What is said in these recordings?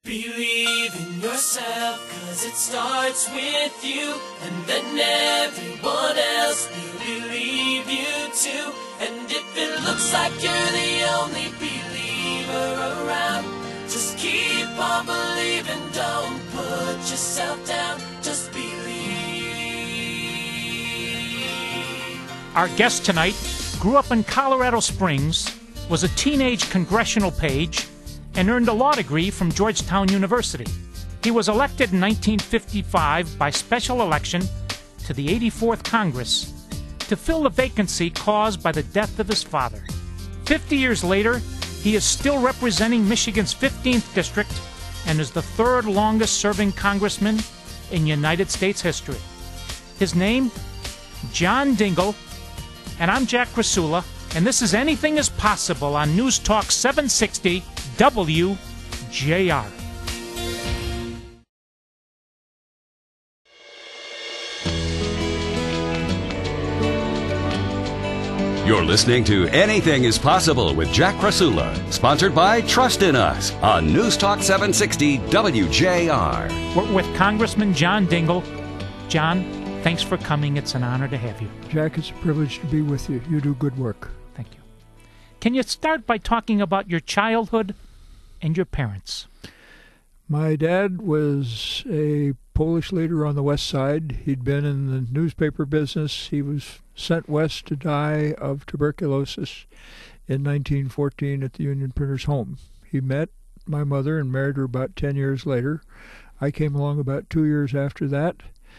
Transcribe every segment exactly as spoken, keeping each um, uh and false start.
Believe in yourself, cause it starts with you, and then everyone else will believe you too. And if it looks like you're the only believer around, just keep on believing, don't put yourself down, just believe. Our guest tonight grew up in Colorado Springs, was a teenage congressional page, and earned a law degree from Georgetown University. He was elected in nineteen fifty-five by special election to the eighty-fourth Congress to fill the vacancy caused by the death of his father. Fifty years later, he is still representing Michigan's fifteenth District and is the third longest-serving congressman in United States history. His name, John Dingell, and I'm Jack Krasula, and this is Anything is Possible on News Talk seven sixty W J R. You're listening to Anything is Possible with Jack Krasula, sponsored by Trust in Us on News Talk seven sixty W J R. We're with Congressman John Dingell. John, thanks for coming. It's an honor to have you. Jack, it's a privilege to be with you. You do good work. Thank you. Can you start by talking about your childhood and your parents? My dad was a Polish leader on the west side. He'd been in the newspaper business. He was sent west to die of tuberculosis in nineteen fourteen at the Union Printers home. He met my mother and married her about ten years later. I came along about two years after that,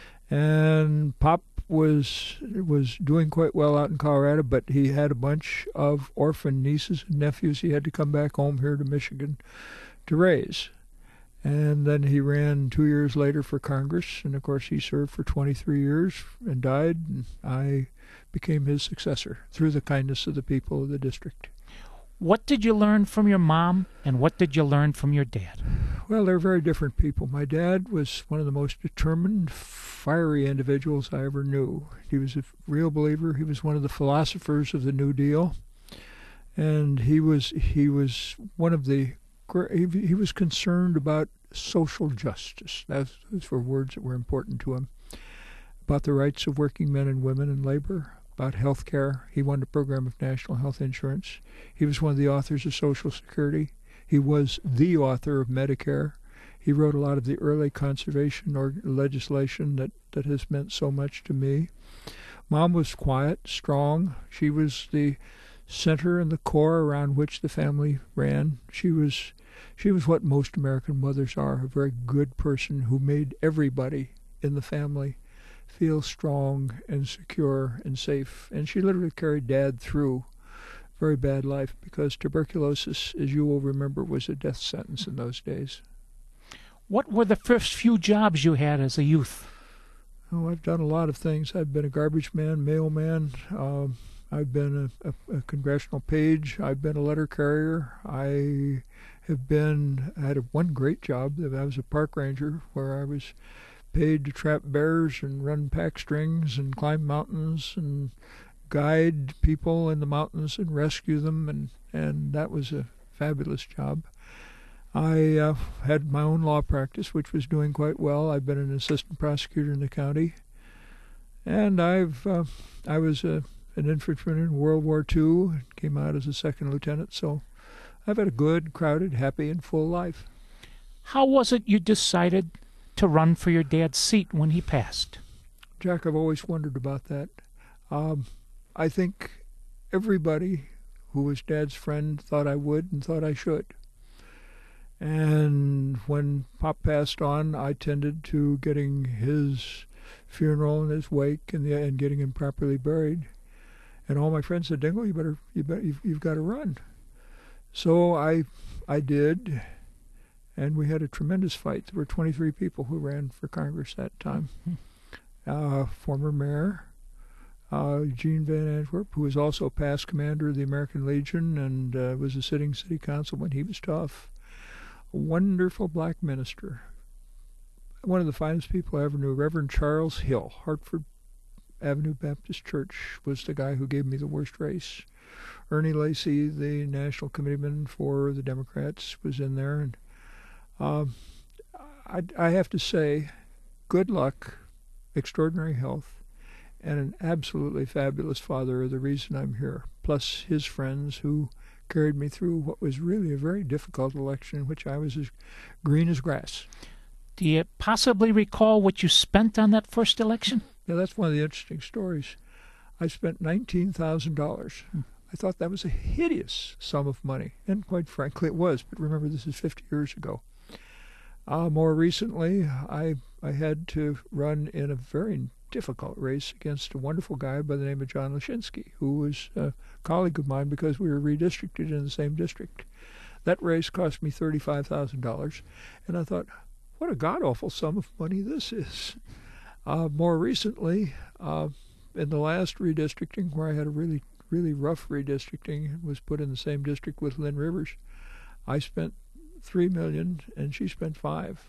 and Pop was was doing quite well out in Colorado, but he had a bunch of orphan nieces and nephews he had to come back home here to Michigan to raise. And then he ran two years later for Congress, and of course he served for twenty-three years and died, and I became his successor through the kindness of the people of the district. What did you learn from your mom, and what did you learn from your dad? Well, they're very different people. My dad was one of the most determined, fiery individuals I ever knew. He was a real believer. He was one of the philosophers of the New Deal, and he was he was one of the he, he was concerned about social justice. Those, those were words that were important to him. About the rights of working men and women in labor, about health care. He wanted a program of national health insurance. He was one of the authors of Social Security. He was the author of Medicare. He wrote a lot of the early conservation or legislation that, that has meant so much to me. Mom was quiet, strong. She was the center and the core around which the family ran. She was she was what most American mothers are, a very good person who made everybody in the family feel strong and secure and safe. And she literally carried Dad through a very bad life, because tuberculosis, as you will remember, was a death sentence in those days. What were the first few jobs you had as a youth? Oh, I've done a lot of things. I've been a garbage man, mailman. Um, I've been a, a, a congressional page. I've been a letter carrier. I have been, I had a, one great job. I was a park ranger where I was paid to trap bears and run pack strings and climb mountains and guide people in the mountains and rescue them, and, and that was a fabulous job. I uh, had my own law practice, which was doing quite well. I've been an assistant prosecutor in the county, and I've uh, I was a, an infantryman in World War Two and came out as a second lieutenant, so I've had a good, crowded, happy, and full life. How was it you decided to run for your dad's seat when he passed? Jack, I've always wondered about that. Um, I think everybody who was Dad's friend thought I would and thought I should. And when Pop passed on, I tended to getting his funeral and his wake and, the, and getting him properly buried. And all my friends said, "Dingell, you better, you better, you've, you've got to run." So I, I did. And we had a tremendous fight. There were twenty-three people who ran for Congress that time. Uh, former mayor, uh, Eugene Van Antwerp, who was also past commander of the American Legion and uh, was a sitting city councilman. He was tough. A wonderful black minister. One of the finest people I ever knew, Reverend Charles Hill, Hartford Avenue Baptist Church, was the guy who gave me the worst race. Ernie Lacy, the national committeeman for the Democrats, was in there, and Um, I, I have to say, good luck, extraordinary health, and an absolutely fabulous father are the reason I'm here, plus his friends who carried me through what was really a very difficult election in which I was as green as grass. Do you possibly recall what you spent on that first election? Now, that's one of the interesting stories. I spent nineteen thousand dollars. Hmm. I thought that was a hideous sum of money, and quite frankly it was, but remember, this is fifty years ago. Uh, more recently, I I had to run in a very difficult race against a wonderful guy by the name of John Lashinsky, who was a colleague of mine because we were redistricted in the same district. That race cost me thirty-five thousand dollars, and I thought, what a god-awful sum of money this is. Uh, more recently, uh, in the last redistricting, where I had a really, really rough redistricting, was put in the same district with Lynn Rivers, I spent three million dollars and she spent five.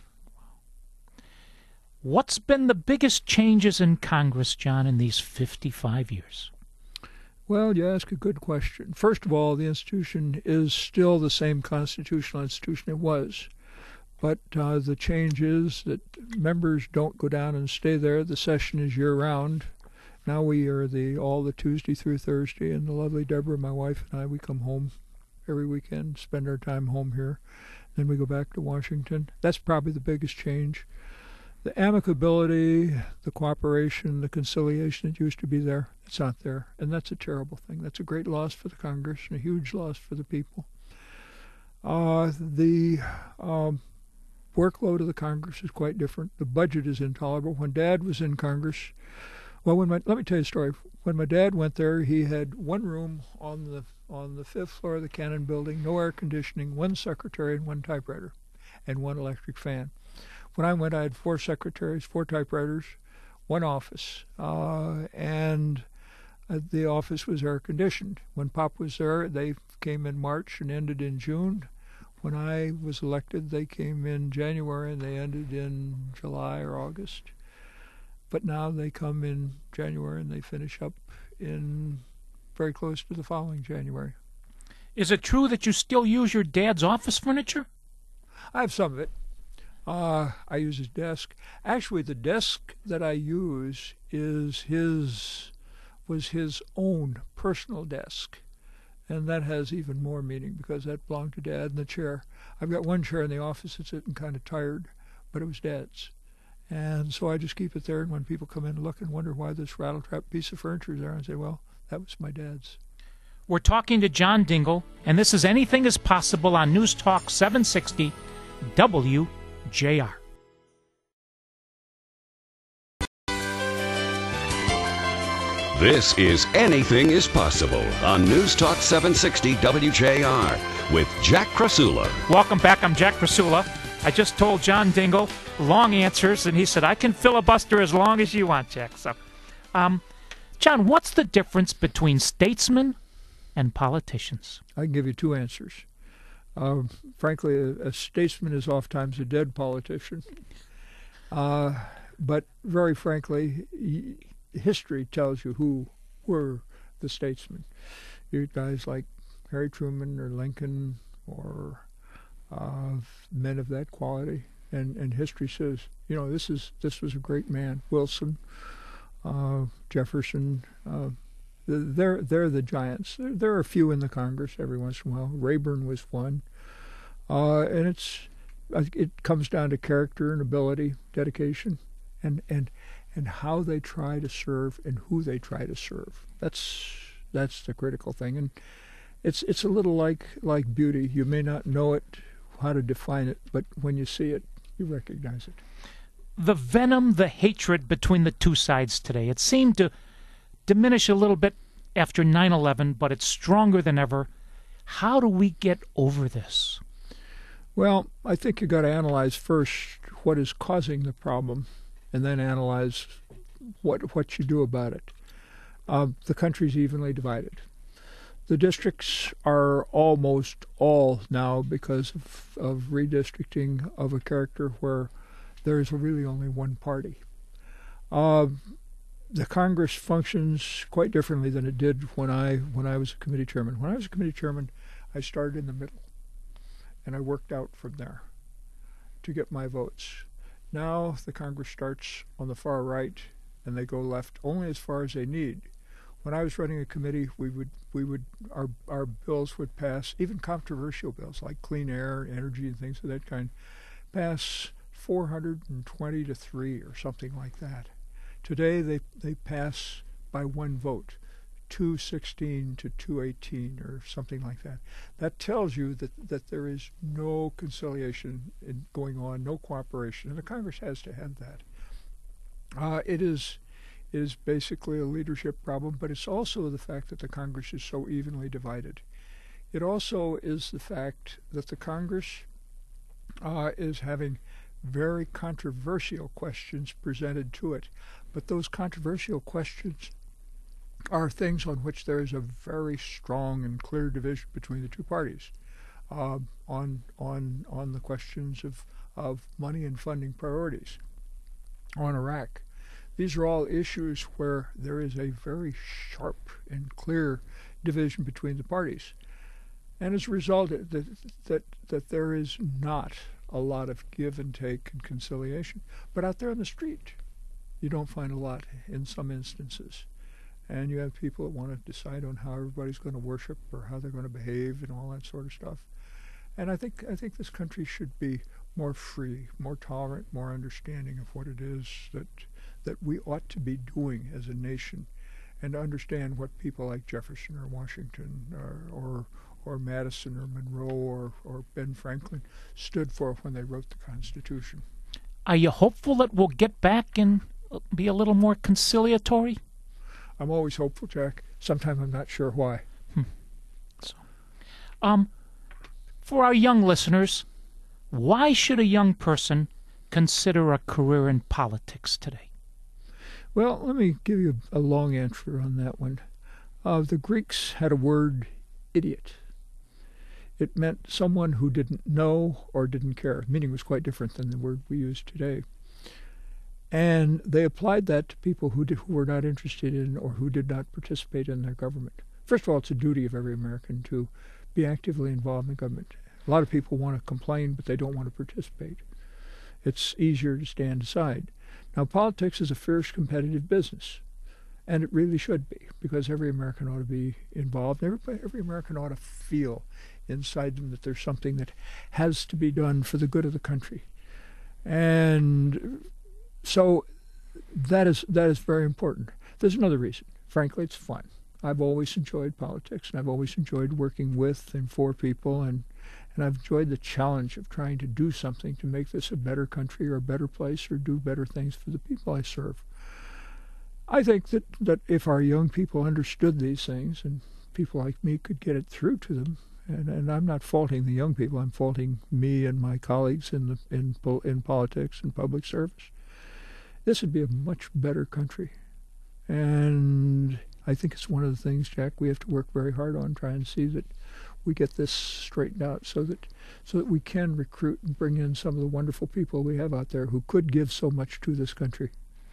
What's been the biggest changes in Congress, John, in these fifty-five years? Well, you ask a good question. First of all, the institution is still the same constitutional institution it was. But uh, the change is that members don't go down and stay there. The session is year-round. Now we are the all the Tuesday through Thursday, and the lovely Deborah, my wife, and I, we come home every weekend, spend our time home here. Then we go back to Washington. That's probably the biggest change. The amicability, the cooperation, the conciliation that used to be there, it's not there. And that's a terrible thing. That's a great loss for the Congress and a huge loss for the people. Uh, the... Um, workload of the Congress is quite different. The budget is intolerable. When Dad was in Congress, well, when my let me tell you a story. When my dad went there, he had one room on the on the fifth floor of the Cannon Building, no air conditioning, one secretary and one typewriter, and one electric fan. When I went, I had four secretaries, four typewriters, one office, uh, and uh, the office was air conditioned. When Pop was there, they came in March and ended in June. When I was elected, they came in January and they ended in July or August. But now they come in January and they finish up in very close to the following January. Is it true that you still use your dad's office furniture? I have some of it. Uh, I use his desk. Actually, the desk that I use is his was his own personal desk. And that has even more meaning because that belonged to Dad and the chair. I've got one chair in the office that's sitting kind of tired, but it was Dad's. And so I just keep it there, and when people come in and look and wonder why this rattletrap piece of furniture is there, I say, well, that was my dad's. We're talking to John Dingell, and this is Anything is Possible on News Talk seven sixty W J R. This is Anything is Possible on News Talk seven sixty W J R with Jack Krasula. Welcome back. I'm Jack Krasula. I just told John Dingell long answers, and he said, I can filibuster as long as you want, Jack. So, um, John, what's the difference between statesmen and politicians? I can give you two answers. Uh, frankly, a, a statesman is oftentimes a dead politician. Uh, but very frankly, y- history tells you who were the statesmen. You guys like Harry Truman or Lincoln or uh, men of that quality, and, and history says, you know, this is this was a great man. Wilson, uh, Jefferson, uh, they're they're the giants. There, there are a few in the Congress every once in a while. Rayburn was one, uh, and it's it comes down to character and ability, dedication, and and. and how they try to serve and who they try to serve. That's that's the critical thing. And it's it's a little like like beauty. You may not know it, how to define it, but when you see it, you recognize it. The venom, the hatred between the two sides today, it seemed to diminish a little bit after nine eleven, but it's stronger than ever. How do we get over this? Well, I think you got to analyze first what is causing the problem, and then analyze what what you do about it. Uh, the country's evenly divided. The districts are almost all now, because of, of redistricting of a character where there is really only one party. Uh, the Congress functions quite differently than it did when I when I was a committee chairman. When I was a committee chairman, I started in the middle, and I worked out from there. to get my votes. Now the Congress starts on the far right, and they go left only as far as they need. When I was running a committee, we would we would our our bills would pass, even controversial bills like clean air, energy, and things of that kind, pass four hundred twenty to three or something like that. Today they they pass by one vote, two sixteen to two eighteen or something like that. That tells you that that there is no conciliation in going on, no cooperation, and the Congress has to have that. Uh, it is. is basically a leadership problem, but it's also the fact that the Congress is so evenly divided. It also is the fact that the Congress uh, is having very controversial questions presented to it, but those controversial questions are things on which there is a very strong and clear division between the two parties uh, on on on the questions of, of money and funding priorities on Iraq. These are all issues where there is a very sharp and clear division between the parties. And as a result, that, that, that there is not a lot of give and take and conciliation. But out there on the street, you don't find a lot in some instances. And you have people that want to decide on how everybody's going to worship or how they're going to behave and all that sort of stuff. And I think I think this country should be more free, more tolerant, more understanding of what it is that that we ought to be doing as a nation, and understand what people like Jefferson or Washington or or, or Madison or Monroe or, or Ben Franklin stood for when they wrote the Constitution. Are you hopeful that we'll get back and be a little more conciliatory? I'm always hopeful, Jack. Sometimes I'm not sure why. Hmm. So, um, for our young listeners, why should a young person consider a career in politics today? Well, let me give you a long answer on that one. Uh, the Greeks had a word, idiot. It meant someone who didn't know or didn't care. The meaning was quite different than the word we use today. And they applied that to people who, did, who were not interested in or who did not participate in their government. First of all, it's a duty of every American to be actively involved in the government. A lot of people want to complain, but they don't want to participate. It's easier to stand aside. Now, politics is a fierce competitive business, and it really should be, because every American ought to be involved. Everybody, every American ought to feel inside them that there's something that has to be done for the good of the country. And so that is that is very important. There's another reason. Frankly, it's fun. I've always enjoyed politics, and I've always enjoyed working with and for people, and And I've enjoyed the challenge of trying to do something to make this a better country or a better place or do better things for the people I serve. I think that, that if our young people understood these things and people like me could get it through to them, and, and I'm not faulting the young people, I'm faulting me and my colleagues in, the, in, in politics and public service, this would be a much better country. And I think it's one of the things, Jack, we have to work very hard on, trying to see that we get this straightened out so that so that we can recruit and bring in some of the wonderful people we have out there who could give so much to this country.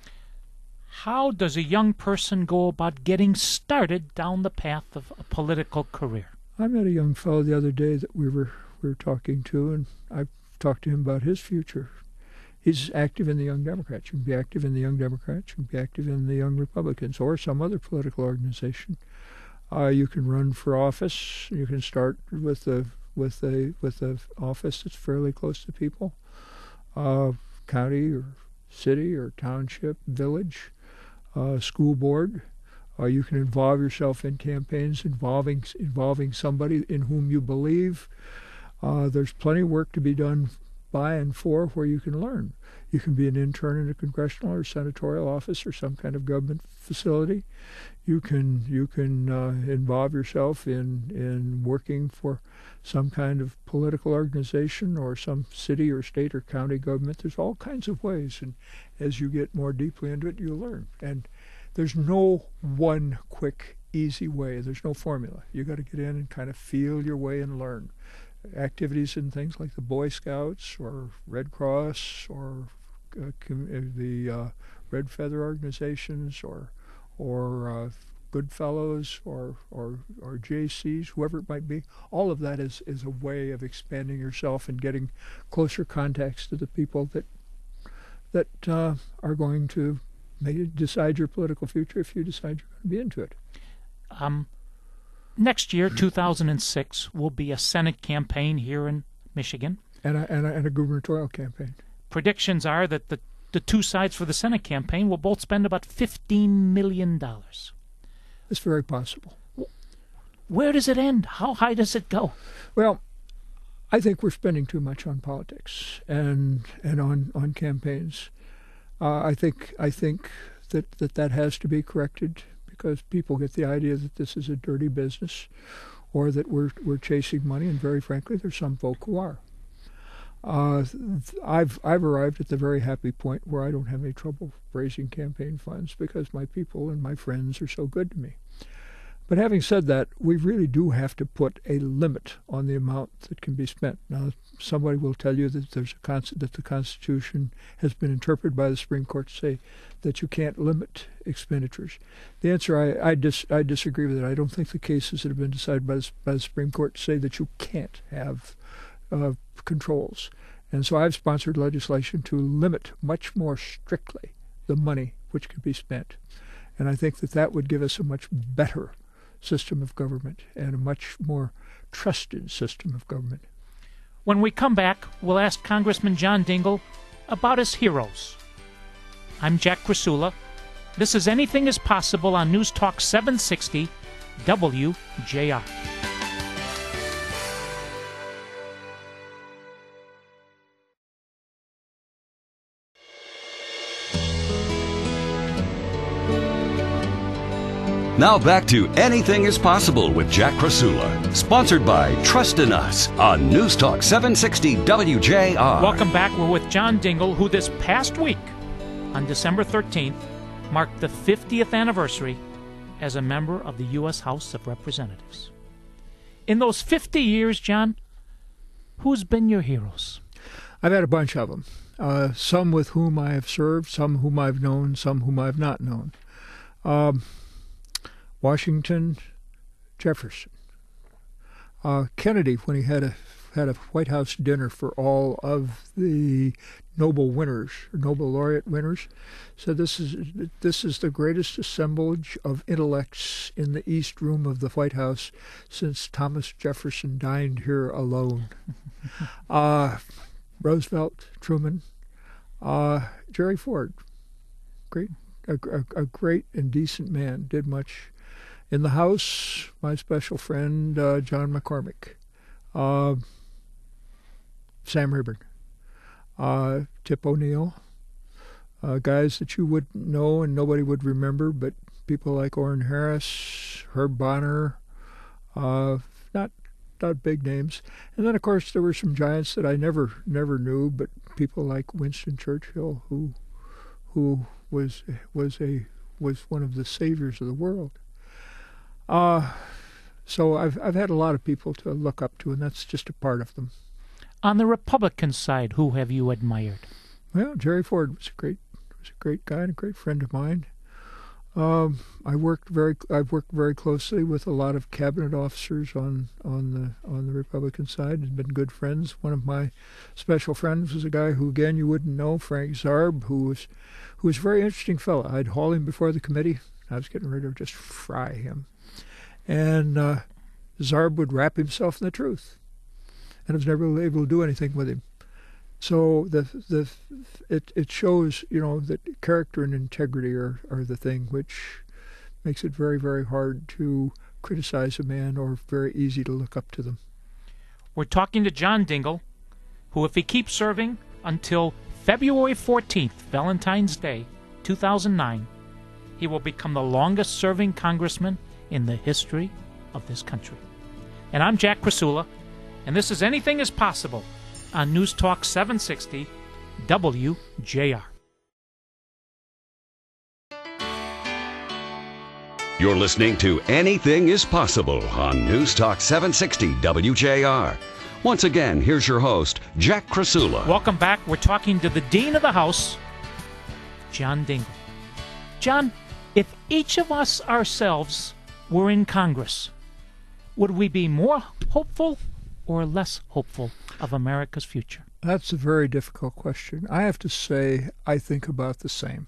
How does a young person go about getting started down the path of a political career? I met a young fellow the other day that we were we were talking to, and I talked to him about his future. He's active in the Young Democrats. You can be active in the Young Democrats. You can be active in the Young Republicans or some other political organization. Uh, you can run for office. You can start with a with a with a office that's fairly close to people, uh, county or city or township, village, uh, school board. Uh, you can involve yourself in campaigns involving involving somebody in whom you believe. Uh, there's plenty of work to be done by and for where you can learn. You can be an intern in a congressional or senatorial office or some kind of government facility. You can you can uh, involve yourself in, in working for some kind of political organization or some city or state or county government. There's all kinds of ways, and as you get more deeply into it, you learn. And there's no one quick, easy way. There's no formula. You got to get in and kind of feel your way and learn. Activities in things like the Boy Scouts or Red Cross or uh, com- the uh, Red Feather organizations or or uh, Goodfellows or, or, or J Cs, whoever it might be. All of that is, is a way of expanding yourself and getting closer contacts to the people that that uh, are going to make, decide your political future if you decide you're going to be into it. Um, next year, two thousand six, will be a Senate campaign here in Michigan. And a, and a, and a gubernatorial campaign. Predictions are that the, the two sides for the Senate campaign will both spend about fifteen million dollars. It's very possible. Where does it end? How high does it go? Well, I think we're spending too much on politics and and on, on campaigns. Uh, I think I think that, that that has to be corrected because people get the idea that this is a dirty business or that we're we're chasing money, and very frankly, there's some folk who are. Uh, I've I've arrived at the very happy point where I don't have any trouble raising campaign funds because my people and my friends are so good to me. But having said that, we really do have to put a limit on the amount that can be spent. Now, somebody will tell you that there's a con- that the Constitution has been interpreted by the Supreme Court to say that you can't limit expenditures. The answer, I I, dis- I disagree with it. I don't think the cases that have been decided by the, by the Supreme Court say that you can't have uh, controls. And so I've sponsored legislation to limit much more strictly the money which can be spent. And I think that that would give us a much better system of government and a much more trusted system of government. When we come back, we'll ask Congressman John Dingell about his heroes. I'm Jack Krasula. This is Anything is Possible on News Talk seven sixty W J R. Now back to Anything is Possible with Jack Krasula, sponsored by Trust in Us on News Talk seven sixty W J R. Welcome back. We're with John Dingell, who this past week, on December thirteenth, marked the fiftieth anniversary as a member of the U S House of Representatives. In those fifty years, John, who's been your heroes? I've had a bunch of them. Uh, some with whom I have served, some whom I've known, some whom I've not known. Um... Washington, Jefferson, uh, Kennedy, when he had a had a White House dinner for all of the Nobel winners, Nobel laureate winners, said this is this is the greatest assemblage of intellects in the East Room of the White House since Thomas Jefferson dined here alone. uh, Roosevelt, Truman, uh, Jerry Ford, great, a, a, a great and decent man, did much. In the House, my special friend, uh, John McCormick, uh, Sam Rayburn, uh, Tip O'Neill, uh, guys that you wouldn't know and nobody would remember, but people like Orrin Harris, Herb Bonner, uh, not not big names. And then, of course, there were some giants that I never never knew, but people like Winston Churchill, who who was was a was one of the saviors of the world. Uh, so I've I've had a lot of people to look up to, and that's just a part of them. On the Republican side, who have you admired? Well, Jerry Ford was a great was a great guy and a great friend of mine. Um, I worked very I've worked very closely with a lot of cabinet officers on on the on the Republican side and been good friends. One of my special friends was a guy who, again, you wouldn't know, Frank Zarb, who was who was a very interesting fellow. I'd haul him before the committee. I was getting ready to just fry him. And uh, Zarb would wrap himself in the truth, and I was never able to do anything with him. So the the it it shows, you know, that character and integrity are, are the thing which makes it very, very hard to criticize a man or very easy to look up to them. We're talking to John Dingell, who, if he keeps serving until February fourteenth, Valentine's Day, two thousand nine, he will become the longest-serving congressman in the history of this country. And I'm Jack Krasula, and this is Anything is Possible on News Talk seven sixty W J R. You're listening to Anything is Possible on News Talk seven sixty W J R. Once again, here's your host, Jack Krasula. Welcome back. We're talking to the Dean of the House, John Dingell. John, if each of us ourselves were in Congress, would we be more hopeful or less hopeful of America's future? That's a very difficult question. I have to say I think about the same.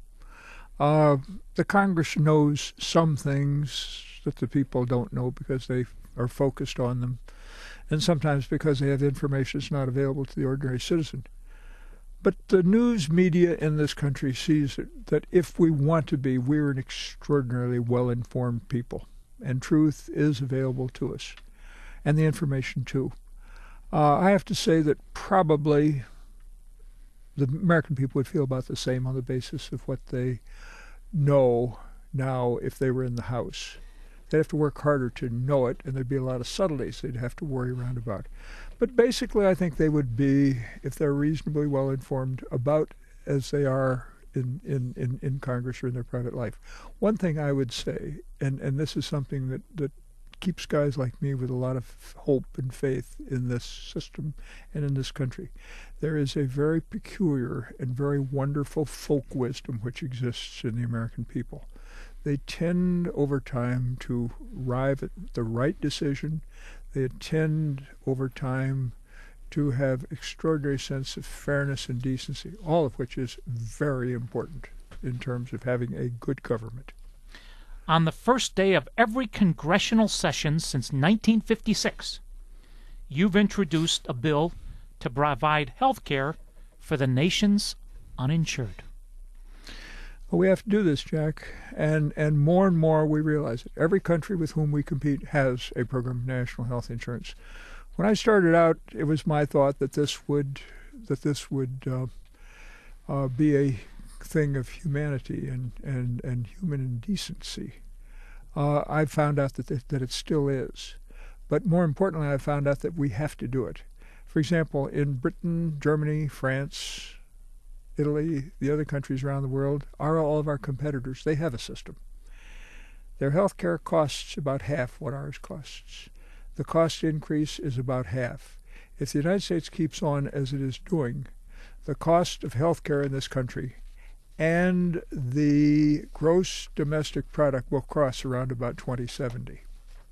Uh, the Congress knows some things that the people don't know because they are focused on them, and sometimes because they have information that's not available to the ordinary citizen. But the news media in this country sees it, that if we want to be, we're an extraordinarily well-informed people, and truth is available to us, and the information too. Uh, I have to say that probably the American people would feel about the same on the basis of what they know now if they were in the House. They'd have to work harder to know it, and there'd be a lot of subtleties they'd have to worry around about. But basically, I think they would be, if they're reasonably well informed, about as they are in, in, in, in Congress or in their private life. One thing I would say, and, and this is something that, that keeps guys like me with a lot of hope and faith in this system and in this country, there is a very peculiar and very wonderful folk wisdom which exists in the American people. They tend over time to arrive at the right decision. They tend over time to have extraordinary sense of fairness and decency, all of which is very important in terms of having a good government. On the first day of every congressional session since nineteen fifty-six, you've introduced a bill to provide health care for the nation's uninsured. Well, we have to do this, Jack, and, and more and more we realize it. Every country with whom we compete has a program of national health insurance. When I started out, it was my thought that this would that this would uh, uh, be a thing of humanity and, and, and human indecency. Uh, I found out that it, that it still is. But more importantly, I found out that we have to do it. For example, in Britain, Germany, France, Italy, the other countries around the world, are all of our competitors. They have a system. Their health care costs about half what ours costs. The cost increase is about half. If the United States keeps on as it is doing, the cost of health care in this country and the gross domestic product will cross around about twenty seventy.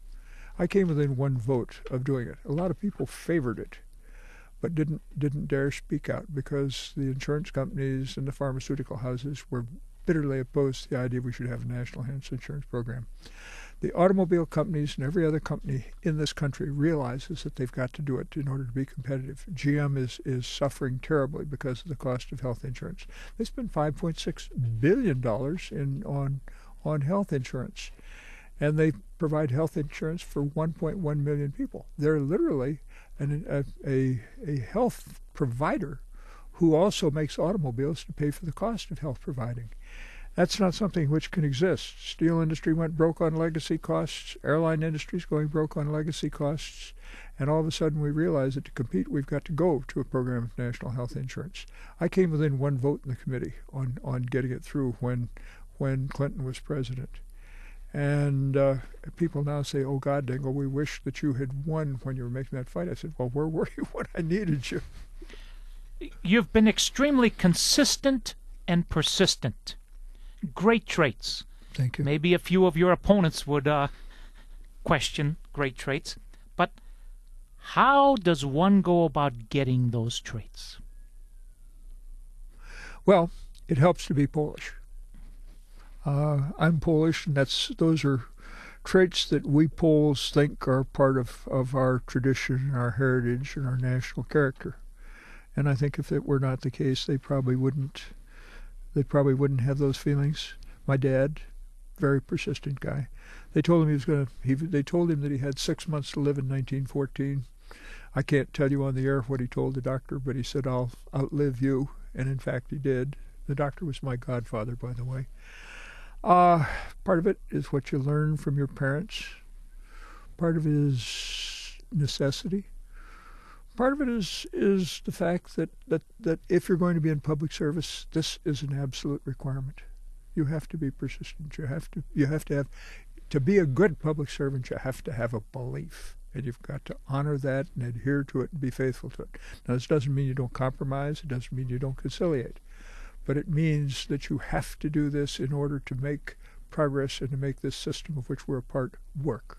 I came within one vote of doing it. A lot of people favored it, but didn't didn't dare speak out because the insurance companies and the pharmaceutical houses were bitterly opposed to the idea we should have a national health insurance program. The automobile companies and every other company in this country realizes that they've got to do it in order to be competitive. G M is, is suffering terribly because of the cost of health insurance. They spend five point six billion dollars in on on health insurance, and they provide health insurance for one point one million people. They're literally an, a, a, a health provider who also makes automobiles to pay for the cost of health providing. That's not something which can exist. Steel industry went broke on legacy costs. Airline industry is going broke on legacy costs. And all of a sudden we realize that to compete, we've got to go to a program of national health insurance. I came within one vote in the committee on, on getting it through when, when Clinton was president. And uh, people now say, oh, God, Dingell, we wish that you had won when you were making that fight. I said, well, where were you when I needed you? You've been extremely consistent and persistent. Great traits. Thank you. Maybe a few of your opponents would uh, question great traits. But how does one go about getting those traits? Well, it helps to be Polish. Uh, I'm Polish, and that's those are traits that we Poles think are part of, of our tradition, our heritage, and our national character. And I think if it were not the case, they probably wouldn't. They probably wouldn't have those feelings. My dad, very persistent guy. They told him he was going to. He, they told him that he had six months to live in nineteen fourteen. I can't tell you on the air what he told the doctor, but he said, "I'll outlive you," and in fact, he did. The doctor was my godfather, by the way. Uh, part of it is what you learn from your parents. Part of it is necessity. Part of it is is the fact that, that, that if you're going to be in public service, this is an absolute requirement. You have to be persistent. You have to you have to have to be a good public servant. You have to have a belief, and you've got to honor that and adhere to it and be faithful to it. Now, this doesn't mean you don't compromise. It doesn't mean you don't conciliate, but it means that you have to do this in order to make progress and to make this system of which we're a part work.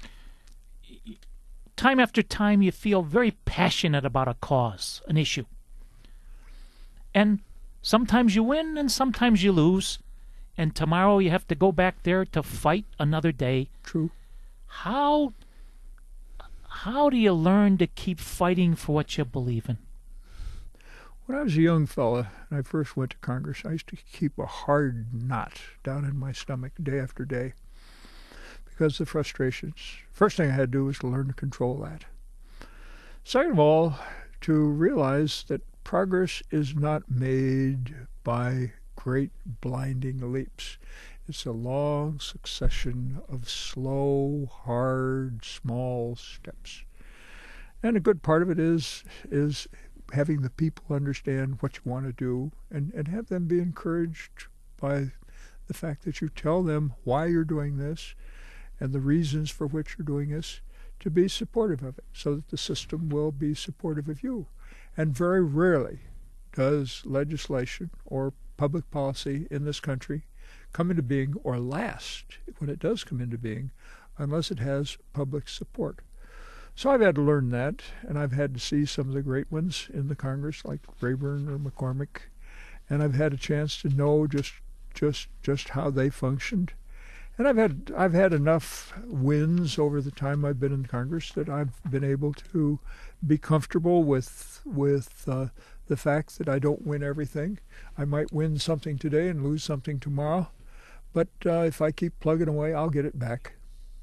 Time after time, you feel very passionate about a cause, an issue. And sometimes you win and sometimes you lose. And tomorrow you have to go back there to fight another day. True. How, how do you learn to keep fighting for what you believe in? When I was a young fella and I first went to Congress, I used to keep a hard knot down in my stomach day after day because of the frustrations. First thing I had to do was to learn to control that. Second of all, to realize that progress is not made by great blinding leaps. It's a long succession of slow, hard, small steps. And a good part of it is is having the people understand what you want to do and, and have them be encouraged by the fact that you tell them why you're doing this and the reasons for which you're doing this, to be supportive of it so that the system will be supportive of you. And very rarely does legislation or public policy in this country come into being or last when it does come into being unless it has public support. So I've had to learn that, and I've had to see some of the great ones in the Congress, like Rayburn or McCormick, and I've had a chance to know just just just how they functioned. And I've had I've had enough wins over the time I've been in Congress that I've been able to be comfortable with with uh, the fact that I don't win everything. I might win something today and lose something tomorrow, but uh, if I keep plugging away, I'll get it back.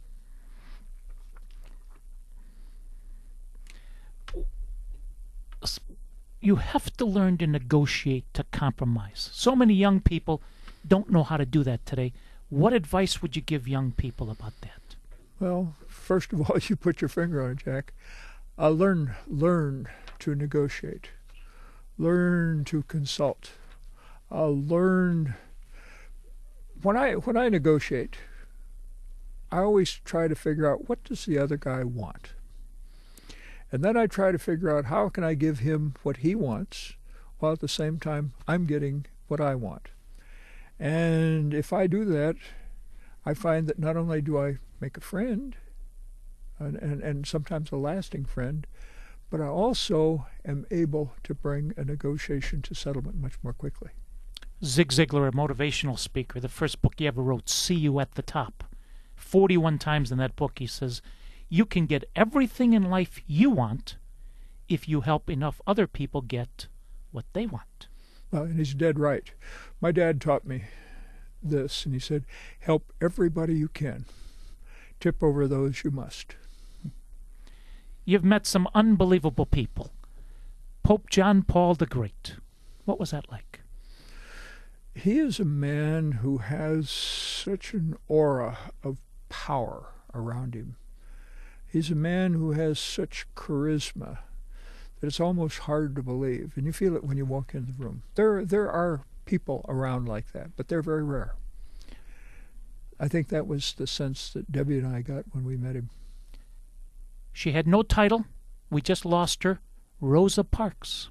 You have to learn to negotiate, to compromise. So many young people don't know how to do that today. What advice would you give young people about that? Well, first of all, you put your finger on it, Jack. Uh, learn, learn to negotiate. Learn to consult. Uh, learn. When I when I negotiate, I always try to figure out what does the other guy want. And then I try to figure out how can I give him what he wants while at the same time I'm getting what I want. And if I do that, I find that not only do I make a friend, and, and, and sometimes a lasting friend, but I also am able to bring a negotiation to settlement much more quickly. Zig Ziglar, a motivational speaker, the first book he ever wrote, See You at the Top. forty-one times in that book he says, you can get everything in life you want if you help enough other people get what they want. Well, and he's dead right. My dad taught me this, and he said, help everybody you can. Tip over those you must. You've met some unbelievable people. Pope John Paul the Great. What was that like? He is a man who has such an aura of power around him. He's a man who has such charisma that it's almost hard to believe, and you feel it when you walk into the room. There, there are people around like that, but they're very rare. I think that was the sense that Debbie and I got when we met him. She had no title. We just lost her. Rosa Parks.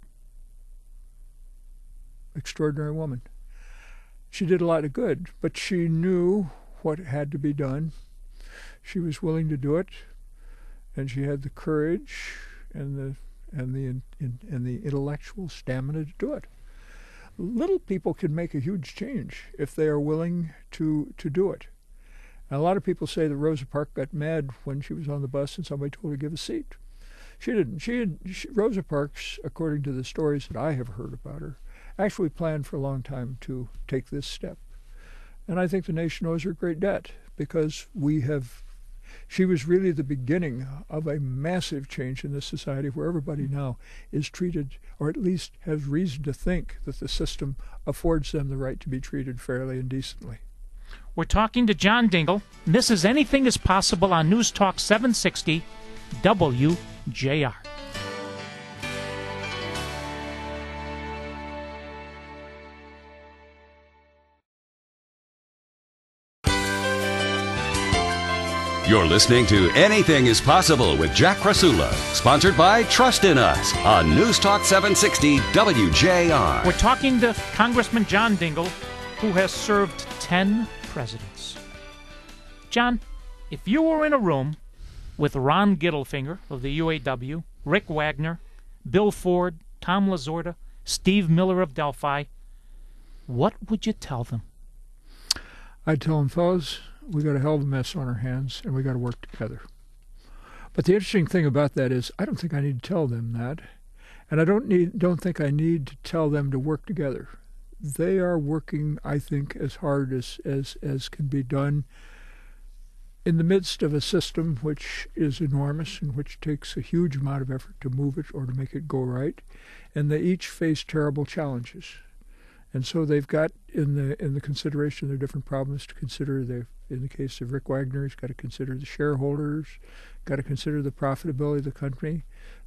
Extraordinary woman. She did a lot of good, but she knew what had to be done. She was willing to do it, and she had the courage and the and the in, in, and the intellectual stamina to do it. Little people can make a huge change if they are willing to to do it. And a lot of people say that Rosa Parks got mad when she was on the bus and somebody told her to give a seat. She didn't. She had she, Rosa Parks, according to the stories that I have heard about her, actually planned for a long time to take this step. And I think the nation owes her great debt because we have. She was really the beginning of a massive change in this society where everybody now is treated, or at least has reason to think that the system affords them the right to be treated fairly and decently. We're talking to John Dingell. This is Anything is Possible on News Talk seven sixty W J R. You're listening to Anything is Possible with Jack Krasula, sponsored by Trust in Us on News Talk seven sixty W J R. We're talking to Congressman John Dingell, who has served ten presidents. John, if you were in a room with Ron Gittlefinger of the U A W, Rick Wagner, Bill Ford, Tom Lasorda, Steve Miller of Delphi, what would you tell them? I'd tell them, fellas, we got a hell of a mess on our hands, and we got to work together. But the interesting thing about that is, I don't think I need to tell them that, and I don't need, don't think I need to tell them to work together. They are working, I think, as hard as as as can be done in the midst of a system which is enormous and which takes a huge amount of effort to move it or to make it go right, and they each face terrible challenges. And so they've got in the in the consideration of their different problems to consider. They've, in the case of Rick Wagner, he's got to consider the shareholders, got to consider the profitability of the company,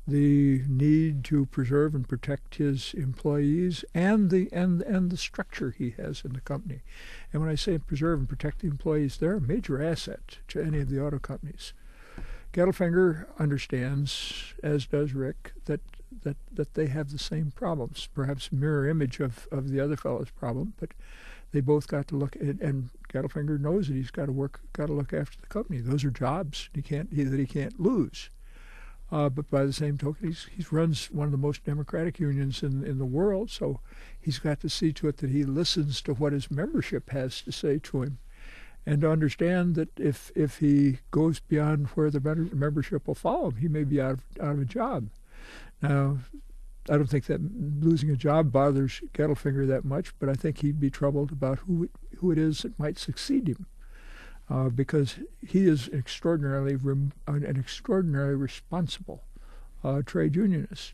the need to preserve and protect his employees, and the and and the structure he has in the company. And when I say preserve and protect the employees, they're a major asset to any of the auto companies. Gittlefinger understands, as does Rick, that that that they have the same problems, perhaps a mirror image of, of the other fellow's problem, but they both got to look at, and Gittlefinger knows that he's got to work, got to look after the company. Those are jobs he can't he, that he can't lose. Uh, but by the same token, he's he runs one of the most democratic unions in in the world, so he's got to see to it that he listens to what his membership has to say to him, and to understand that if if he goes beyond where the membership will follow him, he may be out of out of a job. Now, I don't think that losing a job bothers Gittlefinger that much, but I think he'd be troubled about who it, who it is that might succeed him, uh, because he is extraordinarily rem- an extraordinarily responsible uh, trade unionist,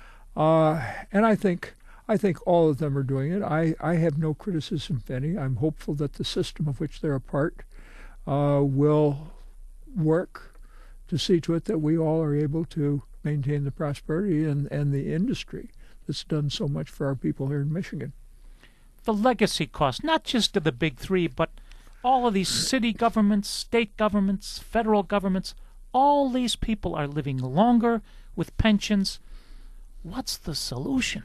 uh, and I think I think all of them are doing it. I, I have no criticism of any. I'm hopeful that the system of which they're a part uh, will work to see to it that we all are able to maintain the prosperity and, and the industry that's done so much for our people here in Michigan. The legacy cost, not just to the big three, but all of these city governments, state governments, federal governments, all these people are living longer with pensions. What's the solution?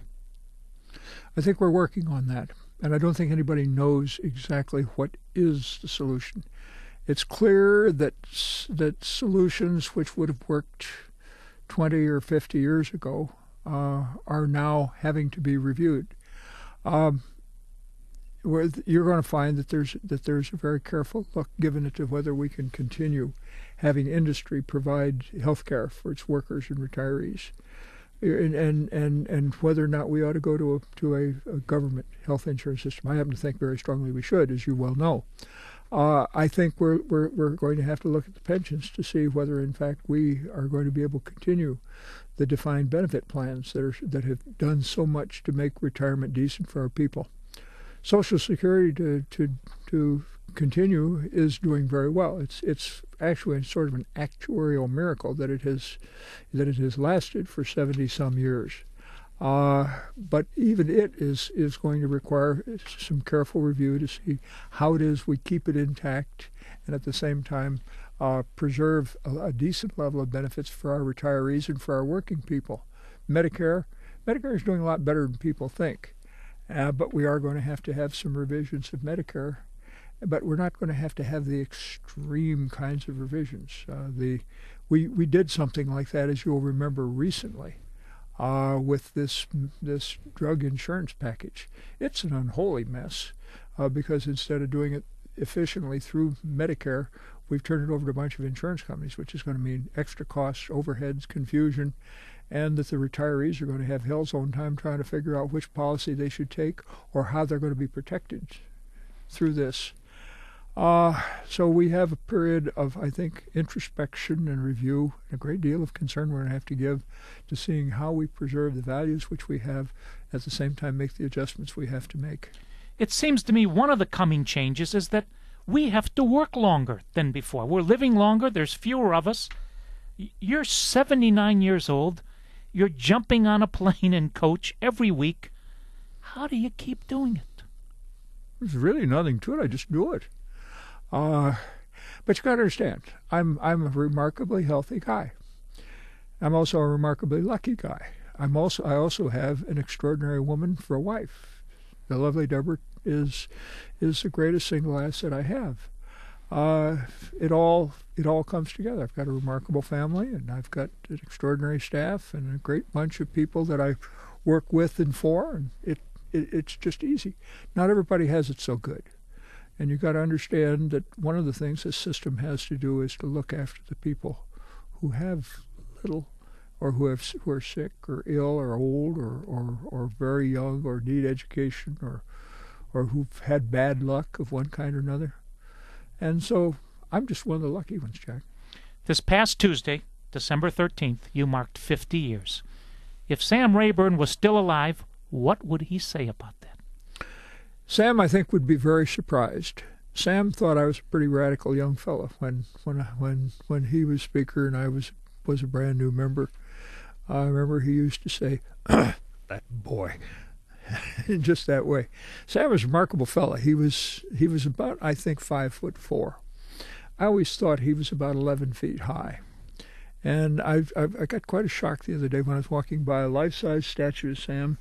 I think we're working on that, and I don't think anybody knows exactly what is the solution. It's clear that that solutions which would have worked twenty or fifty years ago uh, are now having to be reviewed. Um, where you're going to find that there's that there's a very careful look given to whether we can continue having industry provide health care for its workers and retirees, and and and, and whether or not we ought to go to a to a, a government health insurance system. I happen to think very strongly we should, as you well know. Uh, I think we're, we're we're going to have to look at the pensions to see whether, in fact, we are going to be able to continue the defined benefit plans that are that have done so much to make retirement decent for our people. Social Security to to to continue is doing very well. It's it's actually sort of an actuarial miracle that it has that it has lasted for seventy some years. Uh, but even it is, is going to require some careful review to see how it is we keep it intact and at the same time uh, preserve a, a decent level of benefits for our retirees and for our working people. Medicare, Medicare is doing a lot better than people think, uh, but we are going to have to have some revisions of Medicare, but we're not going to have to have the extreme kinds of revisions. Uh, the we, we did something like that, as you'll remember, recently. Uh, with this this drug insurance package. It's an unholy mess uh, because instead of doing it efficiently through Medicare, we've turned it over to a bunch of insurance companies, which is going to mean extra costs, overheads, confusion, and that the retirees are going to have hell's own time trying to figure out which policy they should take or how they're going to be protected through this. Uh, so we have a period of, I think, introspection and review, and a great deal of concern we're going to have to give to seeing how we preserve the values which we have, at the same time make the adjustments we have to make. It seems to me one of the coming changes is that we have to work longer than before. We're living longer. There's fewer of us. You're seventy-nine years old. You're jumping on a plane and coach every week. How do you keep doing it? There's really nothing to it. I just do it. Uh, but you got to understand, I'm I'm a remarkably healthy guy. I'm also a remarkably lucky guy. I'm also I also have an extraordinary woman for a wife. The lovely Deborah is is the greatest single asset I have. Uh, it all it all comes together. I've got a remarkable family, and I've got an extraordinary staff and a great bunch of people that I work with and for, and it, it it's just easy. Not everybody has it so good. And you've got to understand that one of the things this system has to do is to look after the people who have little, or who have who are sick or ill or old or, or, or very young or need education or or who've had bad luck of one kind or another. And so I'm just one of the lucky ones, Jack. This past Tuesday, December thirteenth, you marked fifty years. If Sam Rayburn was still alive, what would he say about that? Sam, I think, would be very surprised. Sam thought I was a pretty radical young fellow when when when when he was speaker and I was was a brand new member. I remember he used to say, "That boy," in just that way. Sam was a remarkable fellow. He was he was about, I think, five foot four. I always thought he was about eleven feet high. And I I got quite a shock the other day when I was walking by a life-size statue of Sam,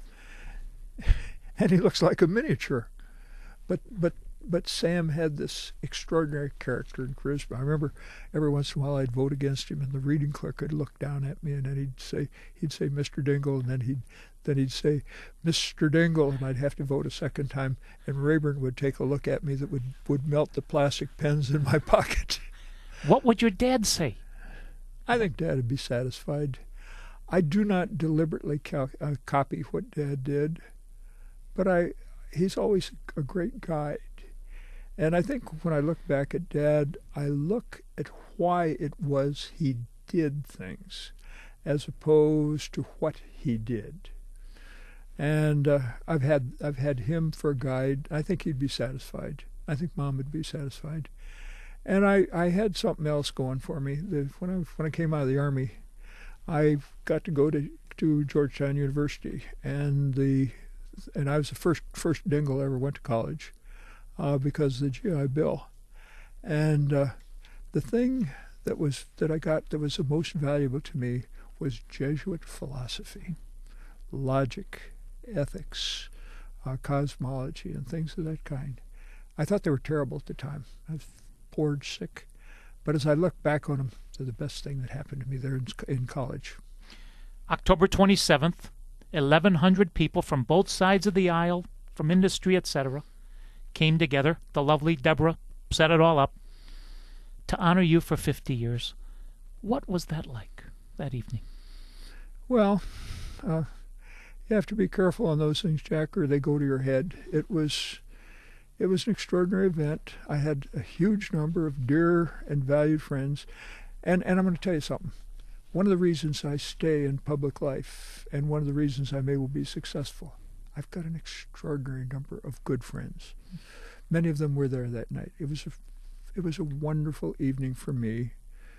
and he looks like a miniature. But but but Sam had this extraordinary character and charisma. I remember every once in a while I'd vote against him, and the reading clerk would look down at me, and then he'd say he'd say Mister Dingle, and then he'd then he'd say Mister Dingle, and I'd have to vote a second time, and Rayburn would take a look at me that would, would melt the plastic pens in my pocket. What would your dad say? I think Dad would be satisfied. I do not deliberately cal- uh, copy what Dad did, but I he's always a great guide. And I think when I look back at Dad, I look at why it was he did things as opposed to what he did. And uh, I've had I've had him for a guide. I think he'd be satisfied. I think Mom would be satisfied. And I, I had something else going for me. The, when I when I came out of the Army, I got to go to, to Georgetown University, and the and I was the first first Dingle ever went to college uh, because of the G I Bill. And uh, the thing that was that I got that was the most valuable to me was Jesuit philosophy, logic, ethics, uh, cosmology, and things of that kind. I thought they were terrible at the time. I was bored sick. But as I look back on them, they're the best thing that happened to me there in, in college. October twenty-seventh, eleven hundred people from both sides of the aisle, from industry, et cetera, came together. The lovely Deborah set it all up to honor you for fifty years. What was that like, that evening? Well, uh, you have to be careful on those things, Jack, or they go to your head. It was... It was an extraordinary event. I had a huge number of dear and valued friends. And, and I'm going to tell you something. One of the reasons I stay in public life, and one of the reasons I may well be successful, I've got an extraordinary number of good friends. Many of them were there that night. It was a, it was a wonderful evening for me.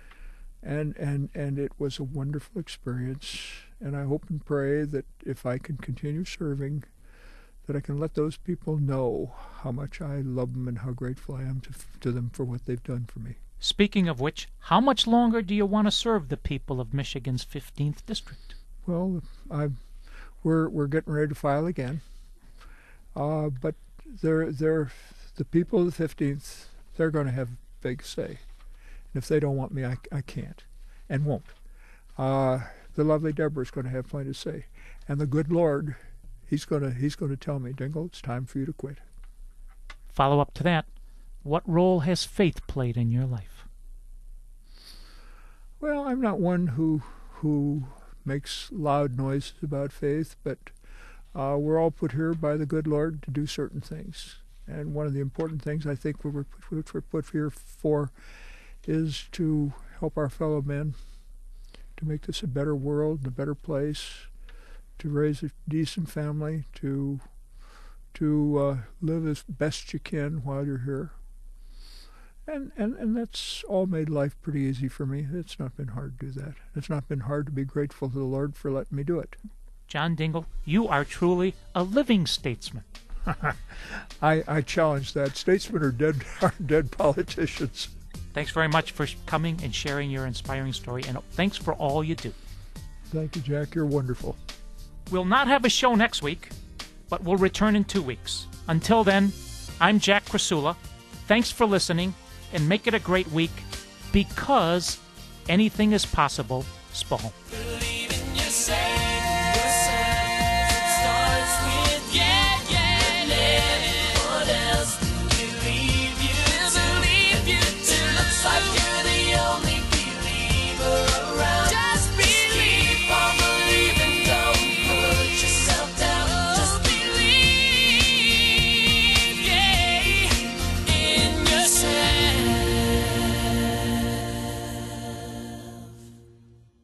And, and, and it was a wonderful experience. And I hope and pray that if I can continue serving, that I can let those people know how much I love them and how grateful I am to, to them for what they've done for me. Speaking of which, how much longer do you want to serve the people of Michigan's fifteenth District? Well, I, we're we're getting ready to file again, uh, but they're they're the people of the fifteenth. They're going to have a big say, and if they don't want me, I I can't, and won't. Uh, the lovely Deborah is going to have plenty to say, and the good Lord. He's going to he's going to tell me, Dingle, it's time for you to quit. Follow up to that, what role has faith played in your life? Well, I'm not one who who makes loud noises about faith, but uh, we're all put here by the good Lord to do certain things. And one of the important things I think we were put, which we're put here for is to help our fellow men, to make this a better world, a better place, to raise a decent family, to to uh, live as best you can while you're here. And, and and that's all made life pretty easy for me. It's not been hard to do that. It's not been hard to be grateful to the Lord for letting me do it. John Dingle, you are truly a living statesman. I, I challenge that. Statesmen are dead, are dead politicians. Thanks very much for coming and sharing your inspiring story, and thanks for all you do. Thank you, Jack. You're wonderful. We'll not have a show next week. but we'll return in two weeks. Until then, I'm Jack Krasula. Thanks for listening, and make it a great week, because anything is possible, Spahn.